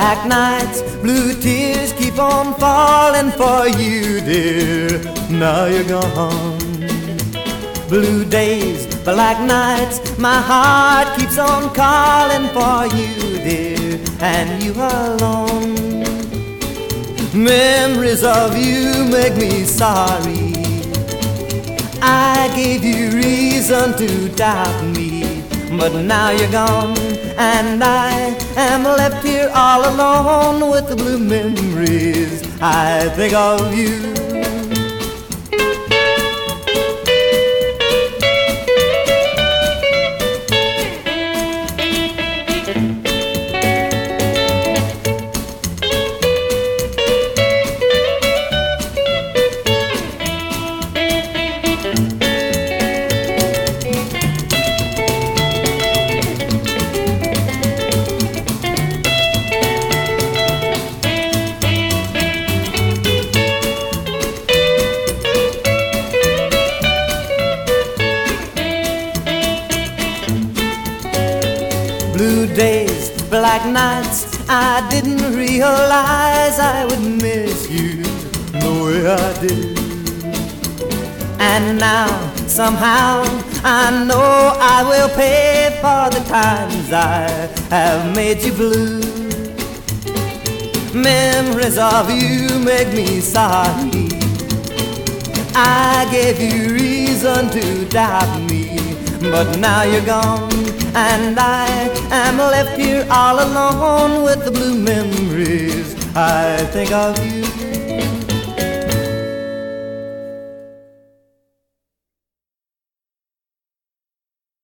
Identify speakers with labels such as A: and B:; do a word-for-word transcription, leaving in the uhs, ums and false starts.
A: black nights, blue tears keep on falling for you, dear. Now you're gone. Blue days, black nights, my heart keeps on calling for you, dear, and you alone. Memories of you make me sorry. I gave you reason to doubt me, but now you're gone, and I am left here all alone with the blue memories I think of you. Blue days, black nights, I didn't realize I would miss you the way I did. And now, somehow, I know I will pay for the times I have made you blue. Memories of you make me sorry. I gave you reason to doubt me, but now you're gone, and I am left here all alone with the blue memories I think of you.